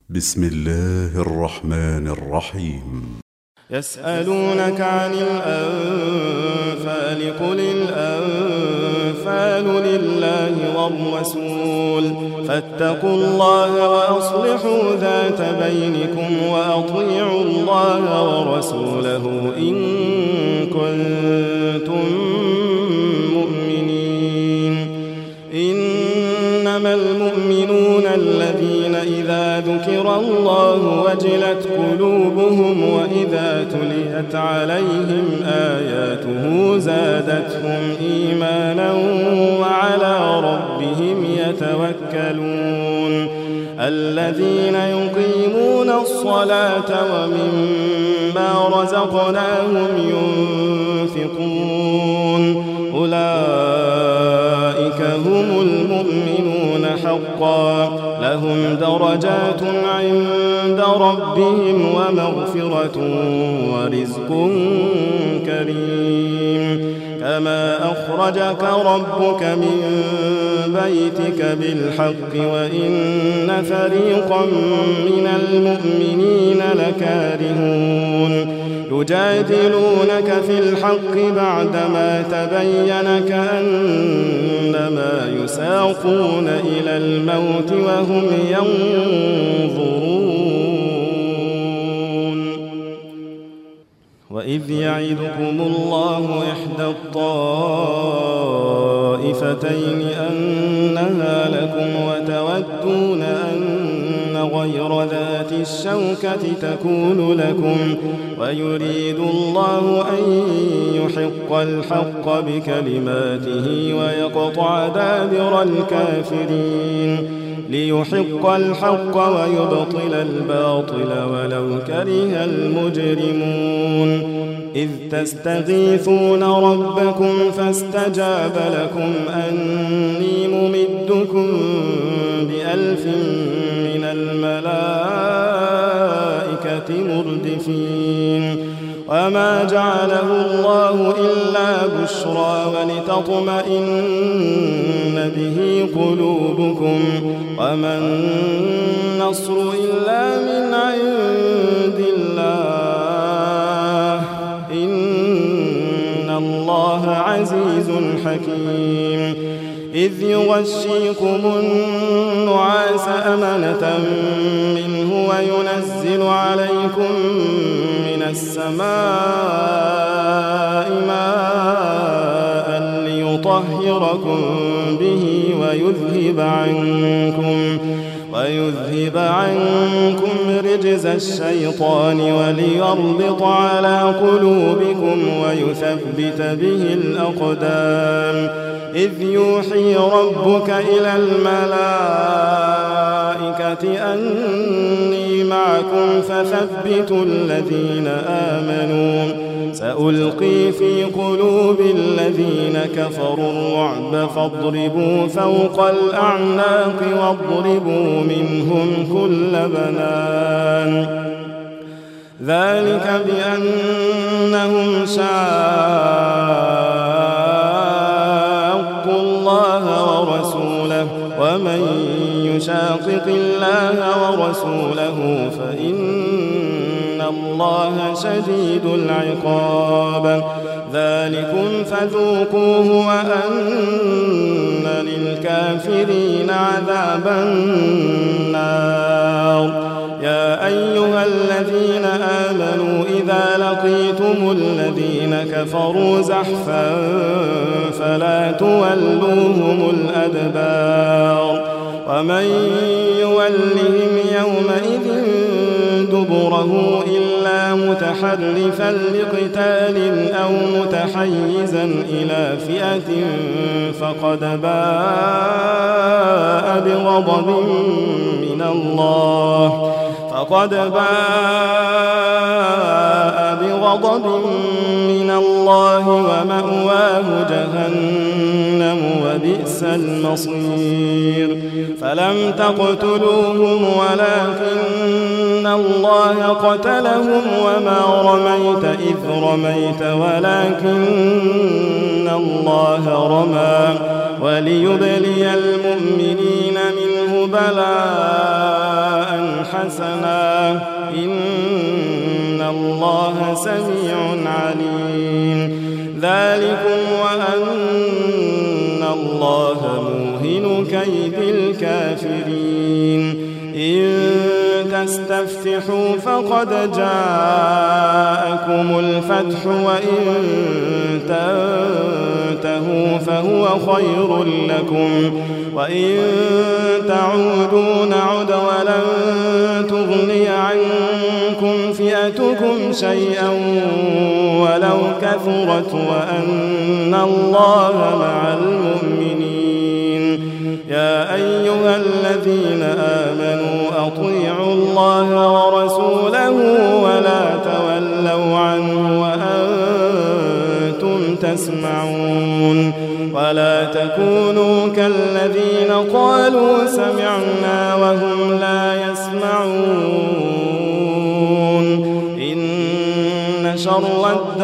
بسم الله الرحمن الرحيم. يسألونك عن الأنفال قل الأنفال لله والرسول فاتقوا الله وأصلحوا ذات بينكم وأطيعوا الله ورسوله إن كنتم مؤمنين. إنما المؤمنون الذين إذا ذكر الله وجلت قلوبهم وإذا تليت عليهم آياته زادتهم إيمانا وعلى ربهم يتوكلون. الذين يقيمون الصلاة ومما رزقناهم ينفقون أولئك هم المؤمنون حقا لهم درجات عند ربهم ومغفرة ورزق كريم. كما أخرجك ربك من بيتك بالحق وإن فريقا من المؤمنين لكارهون. يجادلونك في الحق بعدما تبين كأنما يساقون إلى الموت وهم ينظرون. وإذ يعدكم الله إحدى الطائفتين أنها لكم وتودون أن غير ذات الشوكة تكون لكم ويريد الله أن يحق الحق بكلماته ويقطع دابر الكافرين ليحق الحق ويبطل الباطل ولو كره المجرمون. إذ تستغيثون ربكم فاستجاب لكم أني ممدكم ب1000 من الملائكة مردفين. وما جعله الله إلا بشرى ولتطمئن به قلوبكم وما النصر إلا من عند الله إن الله عزيز حكيم. إذ يغشيكم النعاس أمنة منه وينزل عليكم من السماء ماء ليطهركم به ويذهب عنكم رجز الشيطان وليربط على قلوبكم ويثبت به الأقدام. إذ يوحي ربك إلى الملائكة أني معكم فثبتوا الذين آمنوا سألقي في قلوب الذين كفروا الرعب فاضربوا فوق الأعناق واضربوا منهم كل بنان. ذلك بأنهم شاقوا الله ورسوله ومن يشاقق الله ورسوله فإن الله شديد العقاب. ذلكم فذوقوه وأن للكافرين عذاب النار. يا أيها الذين آمنوا إذا لقيتم الذين كفروا زحفا فلا تولوهم الأدبار ومن يولهم يومئذ دبره إلا متحرفا لقتال أو متحيزا إلى فئة فقد باء بغضب من الله ومأواه جهنم وبئس المصير. فلم تقتلوهم ولكن الله قتلهم وما رميت إذ رميت ولكن الله رمى وليبلي المؤمنين منه بلاء حسنا إن الله سميع عليم ذلكم وأن الله موهن كيد الكافرين إن تستفتحوا فقد جاءكم الفتح وإن تنتهوا فهو خير لكم وإن تعودوا نعد ولن تغني عنكم فئتكم شيئا ولو كثرت وأن الله مع المؤمنين يا أيها الذين آمنوا أطيعوا الله ورسوله ولا تولوا عنه وأنتم تسمعون ولا تكونوا كالذين قالوا سمعنا وهم لا يسمعون إن شر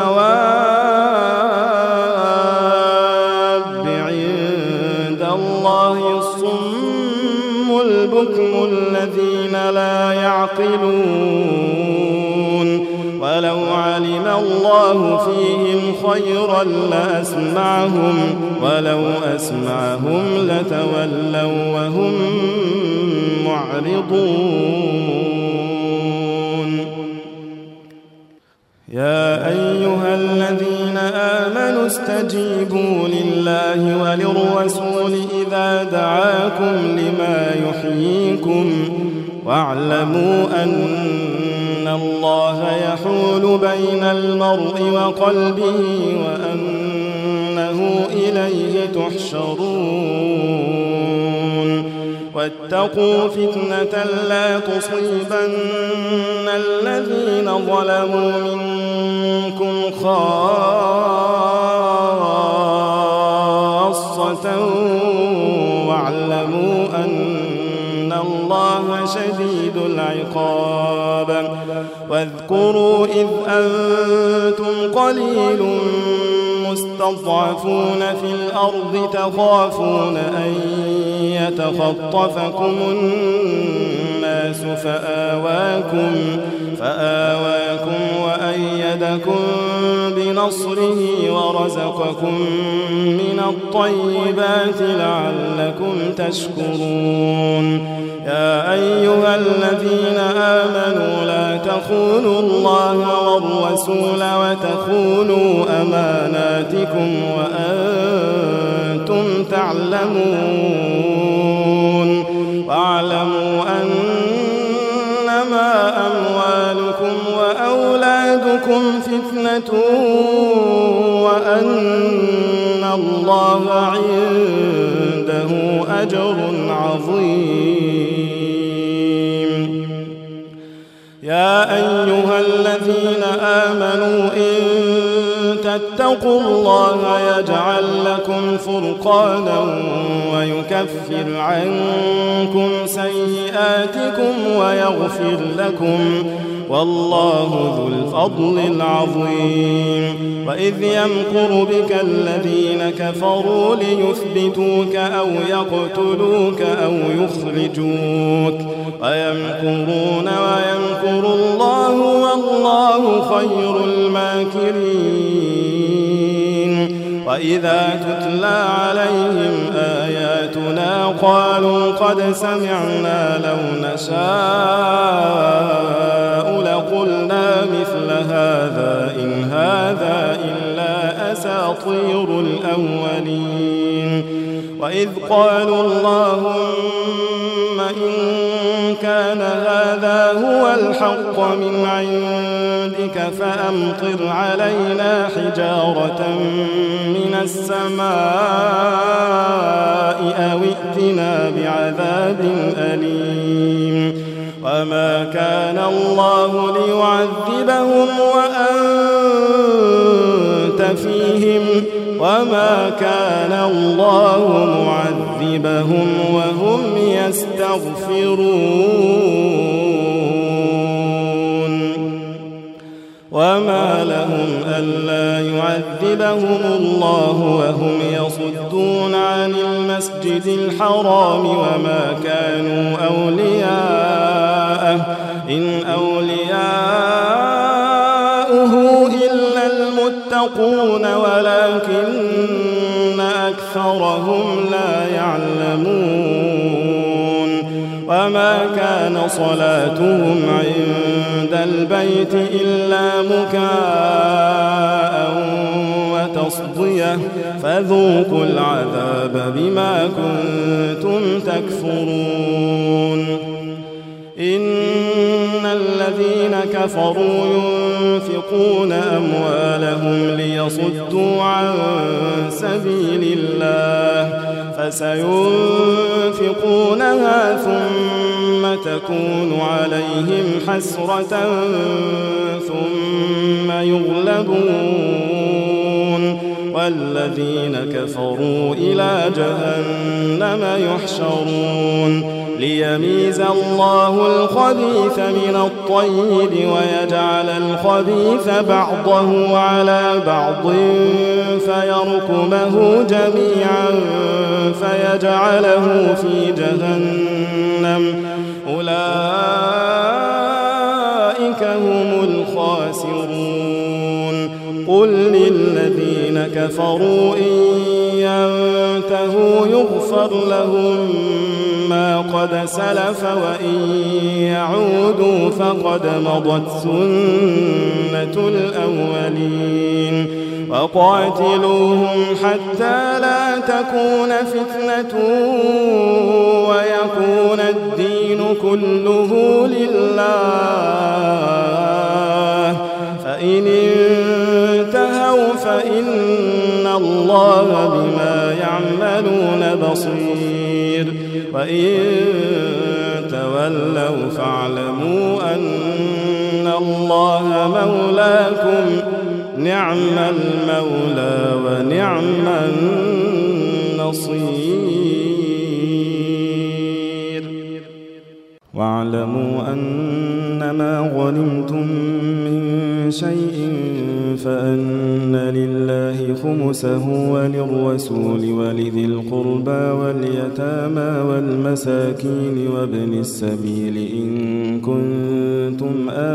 الدواب عند الله الصم البكم الذين لا يعقلون ولو علم الله فيهم خيرا لأسمعهم ولو أسمعهم لتولوا وهم معرضون يا أيها الذين آمنوا استجيبوا لله وللرسول إذا دعاكم لما يحييكم واعلموا أن الله يحول بين المرء وقلبه وأنه إليه تحشرون واتقوا فتنة لا تصيبن الذين ظلموا منكم خاصة واعلموا أن الله شديد العقاب واذكروا إذ أنتم قليل مستضعفون في الأرض تخافون أن يتخطفكم الناس فآواكم وأيدكم بنصره ورزقكم من الطيبات لعلكم تشكرون يا أيها الذين آمنوا لا تخونوا الله والرسول وتخونوا أماناتكم وأنتم تعلمون واعلموا أنما أموالكم وأولادكم فتنة وأن الله عنده أجر عظيم يا أيها الذين آمنوا إن تتقوا الله يجعل لكم فرقانا ويكفر عنكم سيئاتكم ويغفر لكم والله ذو الفضل العظيم وإذ يمكر بك الذين كفروا ليثبتوك أو يقتلوك أو يخرجوك ويمكرون ويمكر الله والله خير الماكرين وإذا تتلى عليهم آياتنا قالوا قد سمعنا لو نشاء لقلنا مثل هذا إن هذا إلا أساطير الأولين وإذ قالوا اللهم إن كان هذا هو الحق من عندك فأمطر علينا حجارة من السماء أو ائتنا بعذاب أليم وما كان الله ليعذبهم وأنت فيهم وما كان الله معذبهم وهم يستغفرون وما لهم ألا يعذبهم الله وهم يصدون عن المسجد الحرام وما كانوا أولياءه إن أولياؤه إلا المتقون ولكن أكثرهم لا يعلمون وما كان صلاتهم عند البيت إلا مكاء وتصدية فذوقوا العذاب بما كنتم تكفرون إن الذين كفروا ينفقون أموالهم ليصدوا عن سبيل الله فسينفقونها ثم تكون عليهم حسرة ثم يغلبون والذين كفروا إلى جهنم يحشرون ليميز الله الخبيث من الطيب ويجعل الخبيث بعضه على بعض فيركمه جميعا فيجعله في جهنم أولئك هم الخاسرون قل للذين كفروا إن ينتهوا يغفر لهم ما قد سلف وإن يعودوا فقد مضت سنة الأولين وقاتلوهم حتى لا تكون فتنة ويكون الدين كله لله فإن انتهوا فإن الله بما يعملون بصير وإن تولوا فاعلموا أن الله مولاكم نعم المولى ونعم النصير واعلموا أنما غنمتم من شيء فأن لله خمسه وللرسول ولذي القربى واليتامى والمساكين وابن السبيل إن كنتم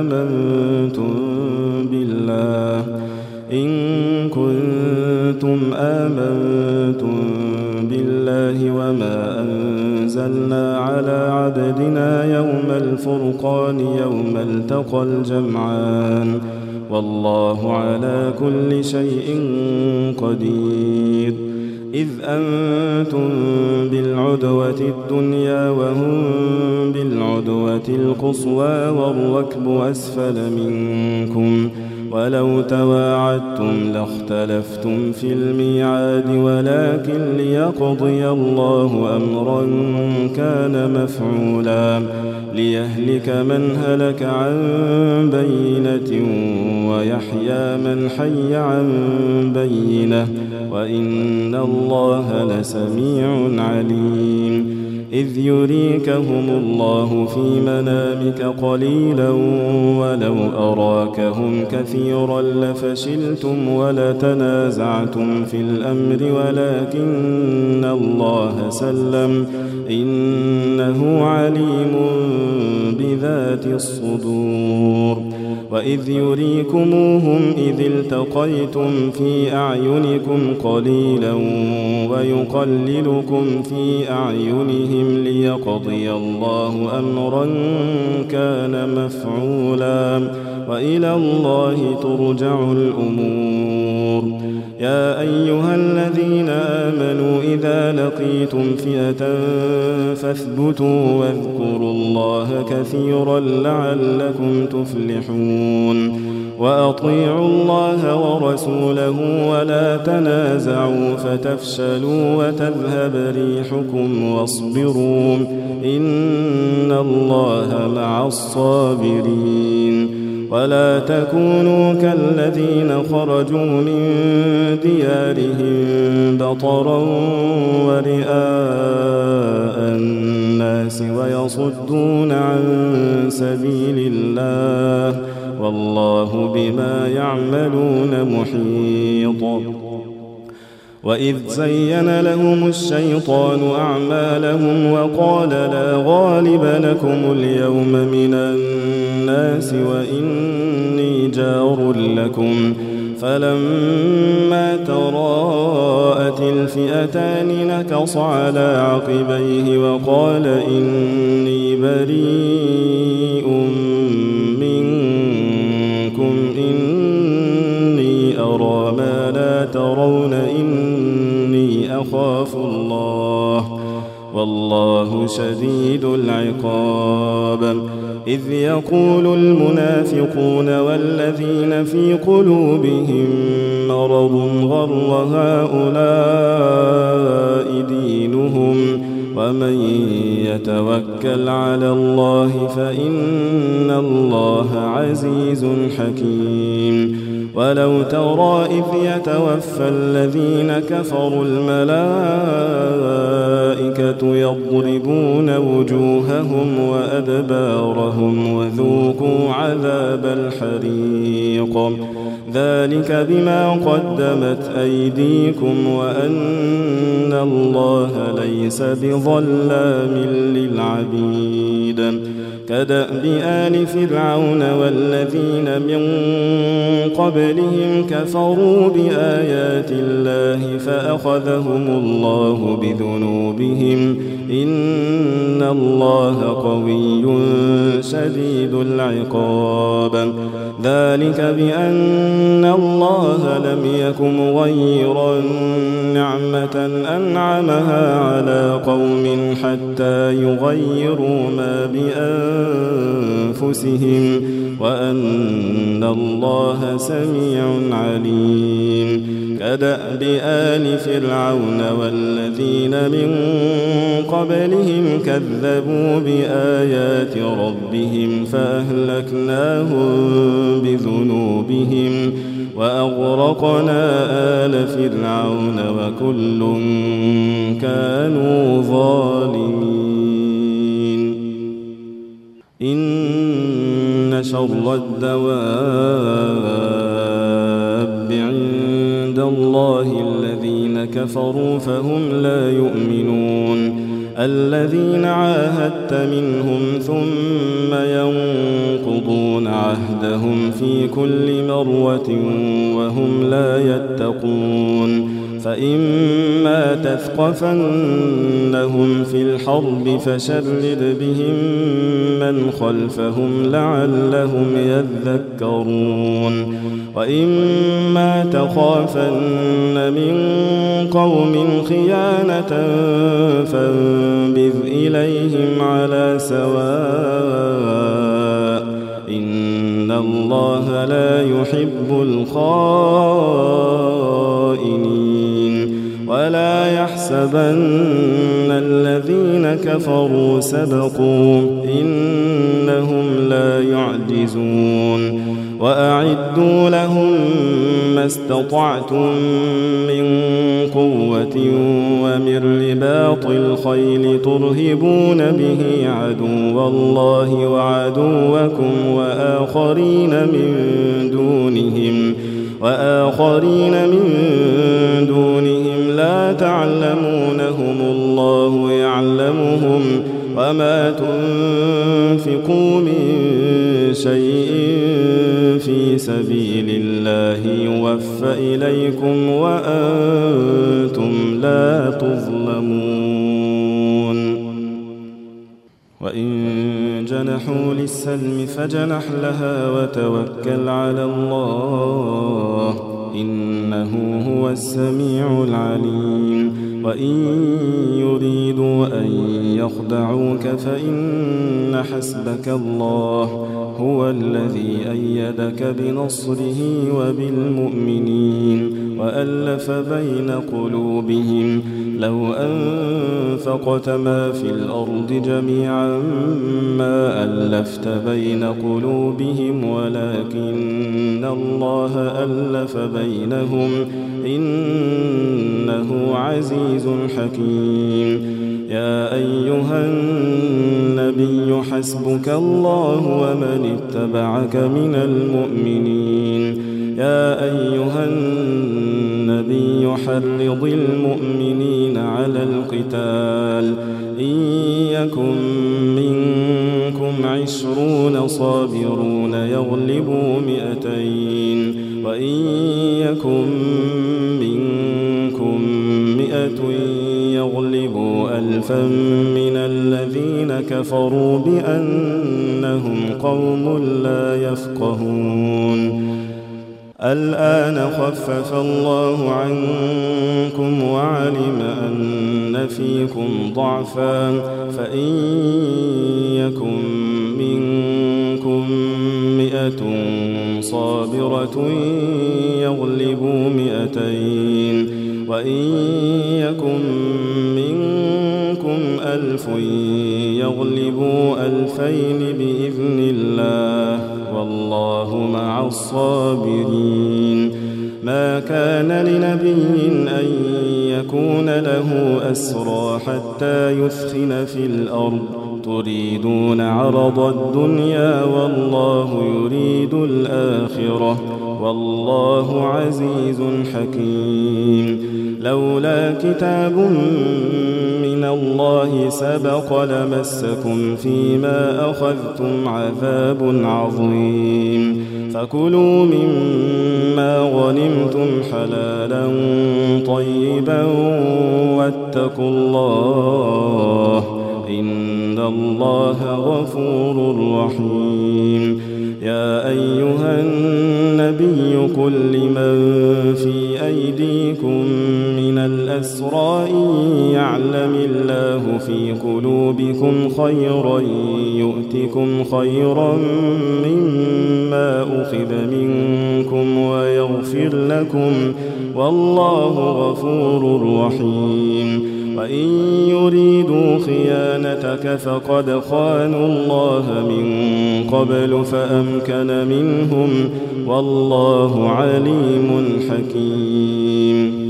آمنتم بالله وما أنزلنا على عبدنا يوم الفرقان يوم التقى الجمعان والله على كل شيء قدير إذ أنتم بالعدوة الدنيا وهم بالعدوة القصوى والركب أسفل منكم ولو تواعدتم لاختلفتم في الميعاد ولكن ليقضي الله أمرا كان مفعولا ليهلك من هلك عن بينة ويحيى من حي عن بينة وإن الله لسميع عليم إذ يريكهم الله في منامك قليلا ولو أراكهم كثيرا لفشلتم ولتنازعتم في الأمر ولكن الله سلم إنه عليم بذات الصدور وإذ يريكموهم إذ التقيتم في أعينكم قليلا ويقللكم في أعينهم ليقضي الله أمرا كان مفعولا وإلى الله ترجع الأمور يا أيها الذين آمنوا إذا لقيتم فئة فاثبتوا واذكروا الله كثيرا لعلكم تفلحون وأطيعوا الله ورسوله ولا تنازعوا فتفشلوا وتذهب ريحكم واصبروا إن الله مع الصابرين ولا تكونوا كالذين خرجوا من ديارهم بطرا ورئاء الناس ويصدون عن سبيل الله والله بما يعملون محيط وإذ زين لهم الشيطان أعمالهم وقال لا غالب لكم اليوم من الناس وإني جار لكم فلما تراءت الفئتان نكص على عقبيه وقال إني بريء منكم إني أرى ما لا ترون إني أخاف الله والله شديد العقاب إذ يقول المنافقون والذين في قلوبهم مرض غر هؤلاء دينهم ومن يتوكل على الله فإن الله عزيز حكيم ولو ترى إذ يتوفى الذين كفروا الملائكة يضربون وجوههم وأدبارهم وذوقوا عذاب الحريق ذلك بما قدمت أيديكم وأن الله ليس بظلام للعبيد كدأب آل فرعون والذين من قبلهم كفروا بآيات الله فأخذهم الله بذنوبهم إن الله قوي شديد العقاب ذلك بأن الله لم يك مغيرا نعمة أنعمها على قوم حتى يغيروا ما بأنفسهم وأن الله سميع عليم كدأب آل فرعون والذين من قبلهم كذبوا بآيات ربهم فأهلكناهم بذنوبهم وأغرقنا آل فرعون وكل كانوا ظالمين إن شر الدواب عند الله الذين كفروا فهم لا يؤمنون الذين عاهدت منهم ثم ينقضون عهدهم في كل مرة وهم لا يتقون فإما تثقفنهم في الحرب فشرد بهم من خلفهم لعلهم يذكرون وإما تخافن من قوم خيانة فانبذ إليهم على سواء إن الله لا يحب الخائنين ولا يحسبن الذين كفروا سبقوا إنهم لا يعجزون وأعدوا لهم ما استطعتم من قوة ومن رباط الخيل ترهبون به عدو الله وعدوكم وآخرين من دونهم لا تعلمونهم الله يعلمهم وما تنفقوا من شيء في سبيل الله يوفى إليكم وأنتم لا تظلمون وإن جنحوا للسلم فجنح لها وتوكل على الله إنه هو السميع العليم وإن يريدوا أن يخدعوك فإن حسبك الله هو الذي أيدك بنصره وبالمؤمنين وألف بين قلوبهم لو أنفقت ما في الأرض جميعا ما ألفت بين قلوبهم ولكن الله ألف بينهم إنه عزيز حكيم يا أيها النبي حسبك الله ومن اتبعك من المؤمنين يا أيها النبي يحرض المؤمنين على القتال إن يكن منكم 20 صابرون يغلبوا 200 وإن يكن منكم 100 يغلبوا 1000 من الذين كفروا بأنهم قوم لا يفقهون. الآن خفف الله عنكم وعلم أن فيكم ضعفا فإن يكن منكم 100 صابرة يغلبوا 200 وإن يكن منكم 1000 يغلبوا 2000 بإذن الله والله مع الصابرين. ما كان لنبي أن يكون له أسرى حتى يثخن في الأرض تريدون عرض الدنيا والله يريد الآخرة والله عزيز حكيم. لولا كتاب من الله سبق لمسكم فيما أخذتم عذاب عظيم. فكلوا مما غنمتم حلالا طيبا واتقوا الله إن الله غفور رحيم. يا أيها النبي قل لمن في أيديكم من الأسرى إن يعلم الله في قلوبكم خيرا يؤتكم خيرا مما أخذ منكم ويغفر لكم والله غفور رحيم. وإن يريدوا خيانتك فقد خانوا الله من قبل فأمكن منهم والله عليم حكيم.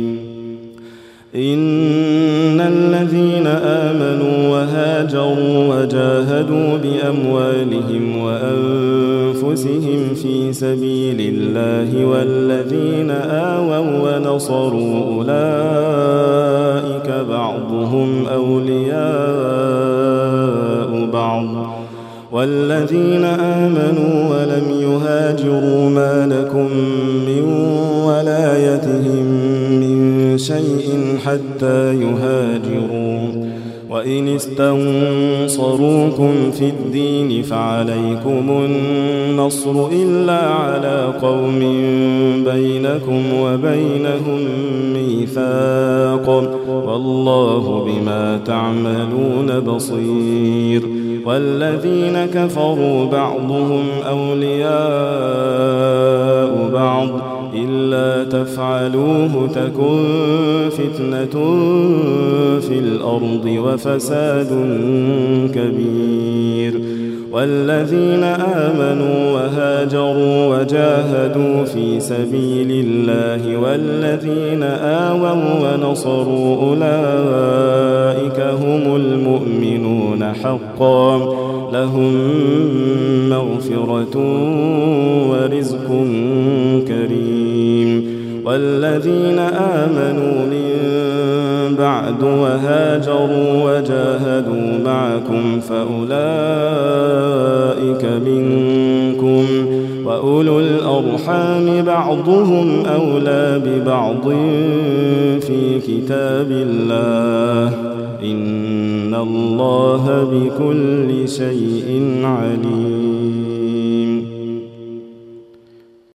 إن الذين آمنوا وهاجروا وجاهدوا بأموالهم وأنفسهم في سبيل الله والذين آووا ونصروا أولئك بعضهم أولياء بعض والذين آمنوا ولم يهاجروا ما لكم من ولايتهم من شيء حتى يهاجروا وإن استنصروكم في الدين فعليكم النصر إلا على قوم بينكم وبينهم ميثاق والله بما تعملون بصير. والذين كفروا بعضهم أولياء بعض إلا تفعلوه تكن فتنة في الأرض وفساد كبير. والذين آمنوا وهاجروا وجاهدوا في سبيل الله والذين آووا ونصروا أولئك هم المؤمنون حقا لهم مغفرة ورزق كريم. والذين آمنوا من بعد وهاجروا وجاهدوا معكم فأولئك منكم وأولو الأرحام بعضهم أولى ببعض في كتاب الله إن الله بكل شيء عليم.